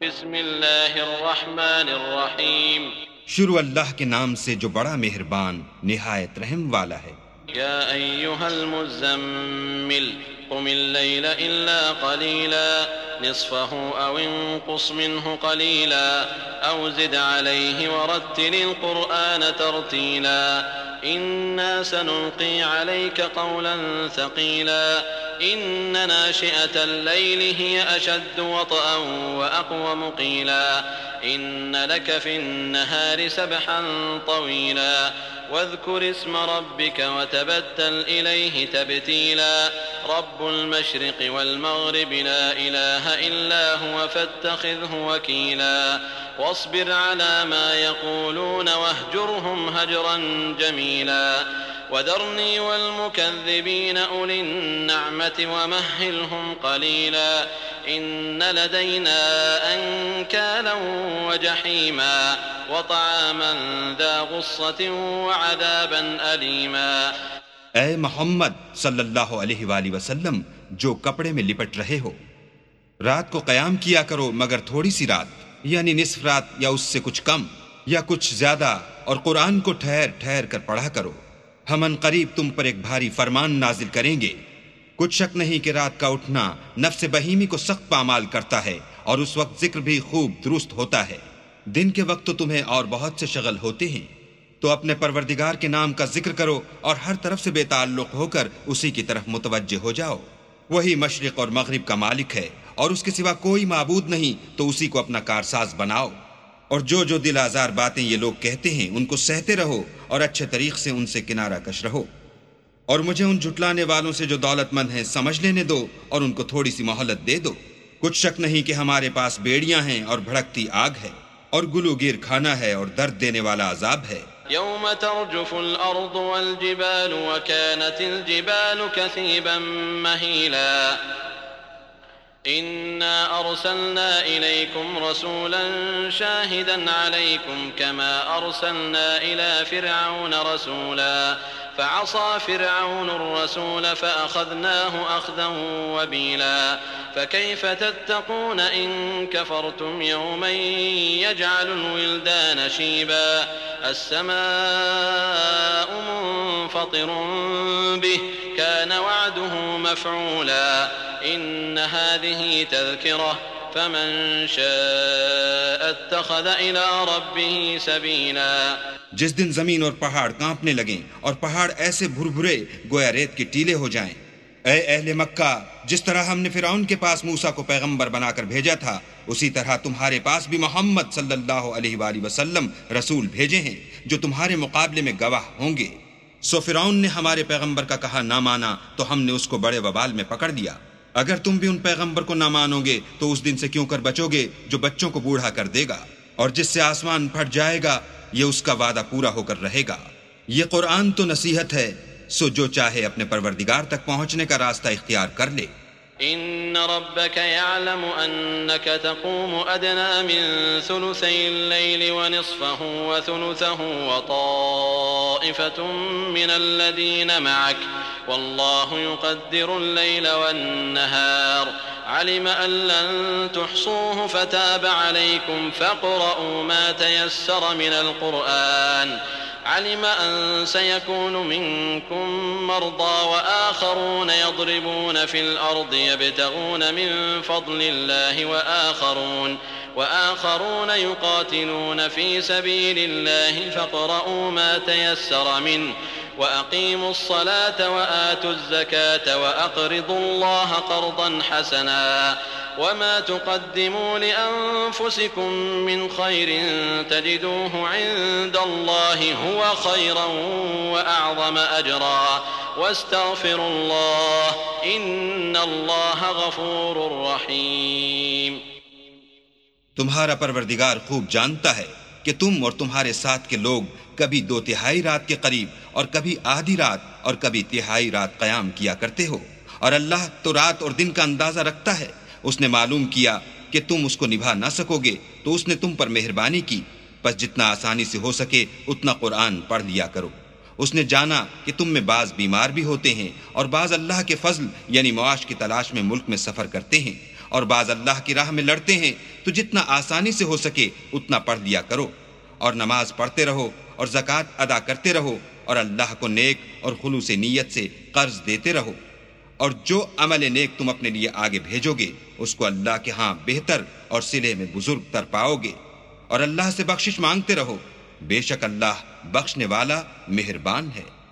बिस्मिल्लाहिर्रहमानिर्रहीम। शुरू अल्लाह के नाम से जो बड़ा मेहरबान निहायत रहम वाला है। या अय्युहल मुज़्ज़म्मिल क़ुमिल लैला इल्ला क़लीला निस्फ़हु औ इंक़ुस मिन्हु क़लीला औ ज़िद अलैहि वरत्तिलिल क़ुरआन तरतीला इन्ना सनुल्क़ी अलैका क़ौलन थक़ीला इन्न नाशिअतल लैलि हिय अशद्दु वत्अन व अक़वम क़ीला इन्न लक फ़िन्नहारि सबहन तवीला वज़्कुर इस्म रब्बिक वतबत्तल इलैहि तबतीला रब्बुल मशरिक़ि वल मग़रिबि ला इलाहा इल्ला हुव फ़त्तख़िज़हु वकीला वस्बिर अला मा यक़ूलून वहजुरहुम हजरन जमीला वदरनी वल मुकज़्ज़िबीन उलिन निअमति वमह्हिलहुम क़लीला इन्न लदैना अंकालन व जहीमा व तआमन ज़ा गुस्सतिन व अज़ाबन अलीमा। ऐ मोहम्मद सल्लल्लाहु अलैहि वसल्लम, जो कपड़े में लिपट रहे हो, रात को क़याम किया करो मगर थोड़ी सी रात, यानी निस्फ रात या उससे कुछ कम या कुछ ज्यादा, और कुरान को ठहर ठहर कर पढ़ा करो। हम अनक़रीब तुम पर एक भारी फरमान नाजिल करेंगे। कुछ शक नहीं कि रात का उठना नफ्स बहीमी को सख्त पामाल करता है और उस वक्त जिक्र भी खूब दुरुस्त होता है। दिन के वक्त तो तुम्हें और बहुत से शगल होते हैं, तो अपने परवरदिगार के नाम का जिक्र करो और हर तरफ से बेताल्लुक़ होकर उसी की तरफ मुतवज्जे हो जाओ। वही मशरिक़ और मग़रिब का मालिक है और उसके सिवा कोई माबूद नहीं, तो उसी को अपना कारसाज बनाओ। और जो जो दिल आज़ार बातें ये लोग कहते हैं उनको सहते रहो और अच्छे तरीक़ से उनसे किनारा कश रहो। और मुझे उन झुटलाने वालों से जो दौलतमंद हैं समझ लेने दो और उनको थोड़ी सी मोहलत दे दो। कुछ शक नहीं कि हमारे पास बेड़ियां हैं और भड़कती आग है और गुलूगीर खाना है और दर्द देने वाला अजाब है। यौम तर्जुफुल अर्दु वल जिबालु व कानतिल जिबालु कसीबन महीला इन्ना अर्सलना इलैकुम रसूलन शाहिदन अलैकुम कमा अर्सलना इला फ़िरऔन रसूला फ़असा फ़िरऔन अर्रसूल फ़अख़ज़नाहु अख़ज़न वबीला फ़कैफ़ तत्तक़ून इन कफ़रतुम यौमन यजअलुल विल्दान शीबा अस्समाउ मुन्फ़तिरुन बिहि कान वअदुहु मफ़ऊला इन्न हाज़िही तज़किरा फ़मन शाअ इत्तख़ज़ इला रब्बिही सबीला। जिस दिन जमीन और पहाड़ कांपने लगें और पहाड़ ऐसे भुरभुरे गोया रेत के टीले हो जाएं। ऐ अहले मक्का, जिस तरह हमने फिरौन के पास मूसा को पैगंबर बनाकर भेजा था, उसी तरह तुम्हारे पास भी मोहम्मद सल्लल्लाहु अलैहि वसल्लम रसूल भेजे हैं जो तुम्हारे मुकाबले में गवाह होंगे। सो फिरौन ने हमारे पैगंबर का कहा ना माना तो हमने उसको बड़े वबाल में पकड़ लिया। अगर तुम भी उन पैगंबर को ना मानोगे तो उस दिन से क्यों कर बचोगे जो बच्चों को बूढ़ा कर देगा और जिससे आसमान फट जाएगा, ये उसका वादा पूरा होकर रहेगा। ये कुरान तो नसीहत है, सो जो चाहे अपने परवरदिगार तक पहुंचने का रास्ता इख्तियार कर ले। इन्न रब्बक यअलमु अन्नक तक़ूमु अदना मिन सुलुसैल लैलि व निस्फ़हु व सुलुसहु व ताइफ़तुम मिनल लज़ीना मअक वल्लाहु युक़द्दिरुल लैला वन नहार अलिम अन लन तुहसूहु फताब अलैकुम फ़क़रऊ मा तयस्सर मिनल क़ुरआन علم أن سيكون منكم مرضى وآخرون يضربون في الأرض يبتغون من فضل الله وآخرون يقاتلون في سبيل الله فاقرؤوا ما تيسر منه وأقيموا الصلاة وآتوا الزكاة وأقرضوا الله قرضا حسنا وما تقدموا لأنفسكم من خير تجدوه عند الله هو خيرا وأعظم أجرا واستغفروا الله إن الله غفور رحيم। तुम्हारा परवरदिगार खूब जानता है कि तुम और तुम्हारे साथ के लोग कभी 2/3 रात के करीब और कभी आधी रात और कभी 1/3 रात क़याम किया करते हो, और अल्लाह तो रात और दिन का अंदाज़ा रखता है। उसने मालूम किया कि तुम उसको निभा ना सकोगे तो उसने तुम पर मेहरबानी की, बस जितना आसानी से हो सके उतना कुरान पढ़ लिया करो। उसने जाना कि तुम में बाज़ बीमार भी होते हैं और बाज़ अल्लाह के फजल यानी मुआश की तलाश में मुल्क में सफ़र करते हैं, और बाज अल्लाह की राह में लड़ते हैं तो जितना आसानी से हो सके उतना पढ़ लिया करो, और नमाज पढ़ते रहो और ज़कात अदा करते रहो, और अल्लाह को नेक और खुलूस नीयत से कर्ज देते रहो, और जो अमल नेक तुम अपने लिए आगे भेजोगे उसको अल्लाह के यहाँ बेहतर और सिले में बुजुर्ग तर पाओगे, और अल्लाह से बख्शिश मांगते रहो, बेशक अल्लाह बख्शने वाला मेहरबान है।